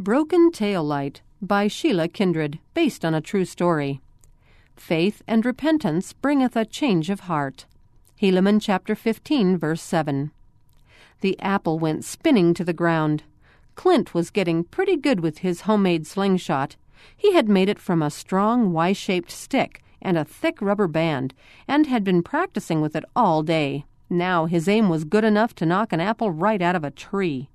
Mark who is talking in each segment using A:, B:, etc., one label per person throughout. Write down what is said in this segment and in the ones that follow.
A: Broken Tail Light by Sheila Kindred, based on a true story. Faith and repentance bringeth a change of heart. Helaman chapter 15, verse 7. The apple went spinning to the ground. Clint was getting pretty good with his homemade slingshot. He had made it from a strong Y-shaped stick and a thick rubber band, and had been practicing with it all day. Now his aim was good enough to knock an apple right out of a tree.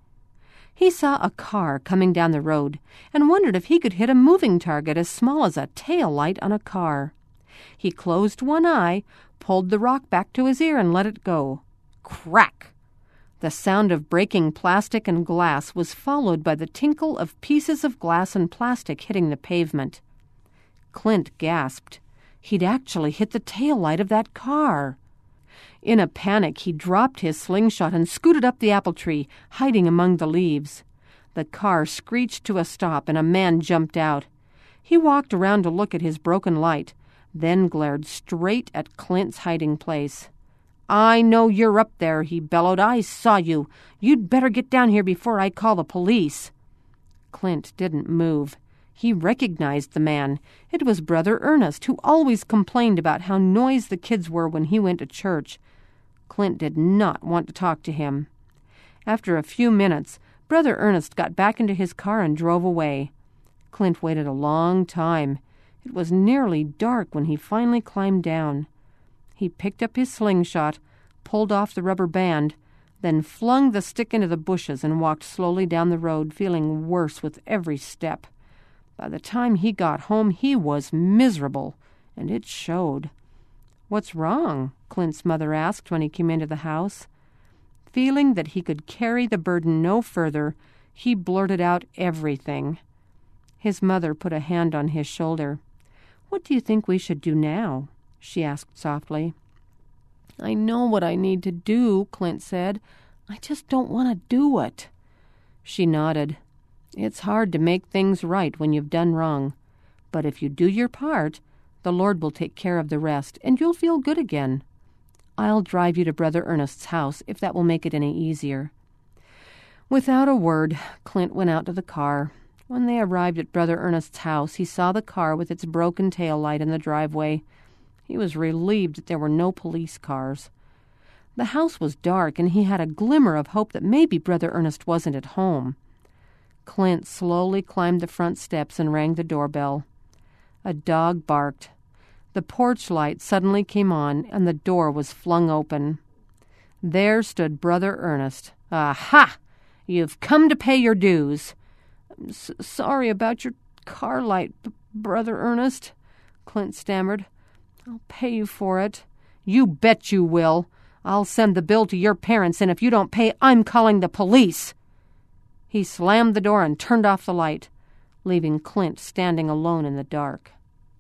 A: He saw a car coming down the road and wondered if he could hit a moving target as small as a tail light on a car. He closed one eye, pulled the rock back to his ear, and let it go. Crack! The sound of breaking plastic and glass was followed by the tinkle of pieces of glass and plastic hitting the pavement. Clint gasped. He'd actually hit the tail light of that car. In a panic, he dropped his slingshot and scooted up the apple tree, hiding among the leaves. The car screeched to a stop, and a man jumped out. He walked around to look at his broken light, then glared straight at Clint's hiding place. "I know you're up there," he bellowed. "I saw you. You'd better get down here before I call the police." Clint didn't move. He recognized the man. It was Brother Ernest, who always complained about how noisy the kids were when he went to church. Clint did not want to talk to him. After a few minutes, Brother Ernest got back into his car and drove away. Clint waited a long time. It was nearly dark when he finally climbed down. He picked up his slingshot, pulled off the rubber band, then flung the stick into the bushes and walked slowly down the road, feeling worse with every step. By the time he got home, he was miserable, and it showed. "What's wrong?" Clint's mother asked when he came into the house. Feeling that he could carry the burden no further, he blurted out everything. His mother put a hand on his shoulder. "What do you think we should do now?" she asked softly. "I know what I need to do," Clint said. "I just don't want to do it." She nodded. "It's hard to make things right when you've done wrong. But if you do your part, the Lord will take care of the rest, and you'll feel good again. I'll drive you to Brother Ernest's house, if that will make it any easier." Without a word, Clint went out to the car. When they arrived at Brother Ernest's house, he saw the car with its broken tail light in the driveway. He was relieved that there were no police cars. The house was dark, and he had a glimmer of hope that maybe Brother Ernest wasn't at home. Clint slowly climbed the front steps and rang the doorbell. A dog barked. The porch light suddenly came on, and the door was flung open. There stood Brother Ernest. "Aha! You've come to pay your dues." Sorry about your car light, Brother Ernest," Clint stammered. "I'll pay you for it." "You bet you will. I'll send the bill to your parents, and if you don't pay, I'm calling the police." He slammed the door and turned off the light, leaving Clint standing alone in the dark.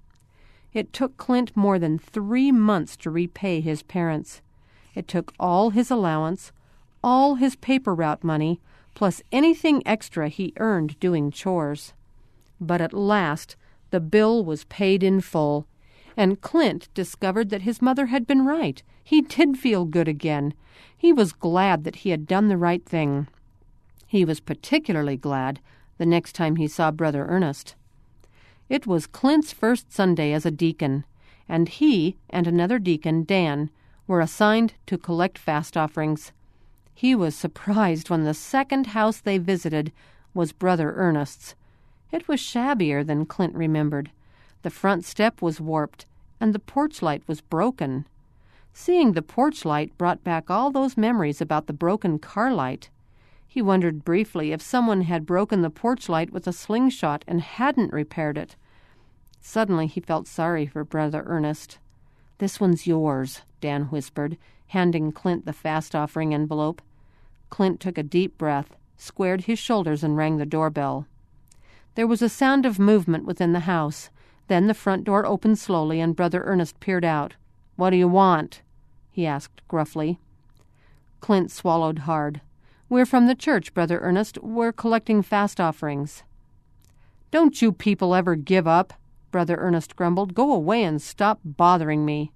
A: It took Clint more than 3 months to repay his parents. It took all his allowance, all his paper route money, plus anything extra he earned doing chores. But at last, the bill was paid in full, and Clint discovered that his mother had been right. He did feel good again. He was glad that he had done the right thing. He was particularly glad the next time he saw Brother Ernest. It was Clint's first Sunday as a deacon, and he and another deacon, Dan, were assigned to collect fast offerings. He was surprised when the second house they visited was Brother Ernest's. It was shabbier than Clint remembered. The front step was warped, and the porch light was broken. Seeing the porch light brought back all those memories about the broken car light. He wondered briefly if someone had broken the porch light with a slingshot and hadn't repaired it. Suddenly he felt sorry for Brother Ernest. "This one's yours," Dan whispered, handing Clint the fast offering envelope. Clint took a deep breath, squared his shoulders, and rang the doorbell. There was a sound of movement within the house. Then the front door opened slowly, and Brother Ernest peered out. "What do you want?" he asked gruffly. Clint swallowed hard. "We're from the church, Brother Ernest. We're collecting fast offerings." "Don't you people ever give up?" Brother Ernest grumbled. "Go away and stop bothering me."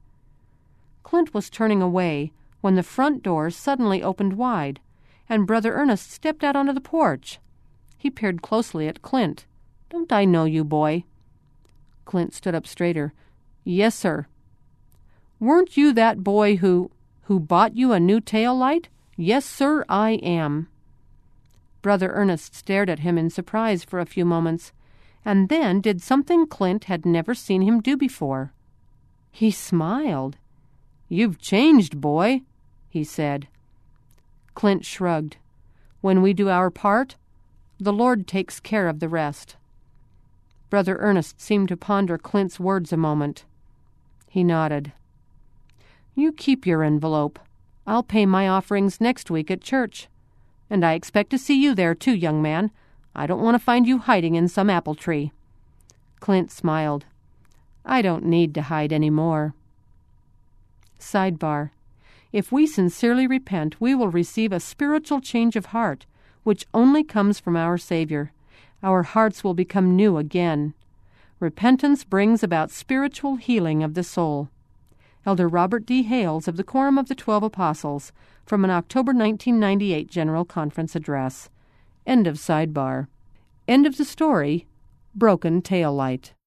A: Clint was turning away when the front door suddenly opened wide, and Brother Ernest stepped out onto the porch. He peered closely at Clint. "Don't I know you, boy?" Clint stood up straighter. "Yes, sir." "Weren't you that boy who bought you a new tail light?" "Yes, sir, I am." Brother Ernest stared at him in surprise for a few moments, and then did something Clint had never seen him do before. He smiled. "You've changed, boy," he said. Clint shrugged. "When we do our part, the Lord takes care of the rest." Brother Ernest seemed to ponder Clint's words a moment. He nodded. "You keep your envelope. I'll pay my offerings next week at church. And I expect to see you there, too, young man. I don't want to find you hiding in some apple tree." Clint smiled. "I don't need to hide any more." Sidebar: If we sincerely repent, we will receive a spiritual change of heart, which only comes from our Savior. Our hearts will become new again. Repentance brings about spiritual healing of the soul. Elder Robert D. Hales of the Quorum of the 12 Apostles, from an October 1998 General Conference address. End of sidebar. End of the story, Broken Tail Light.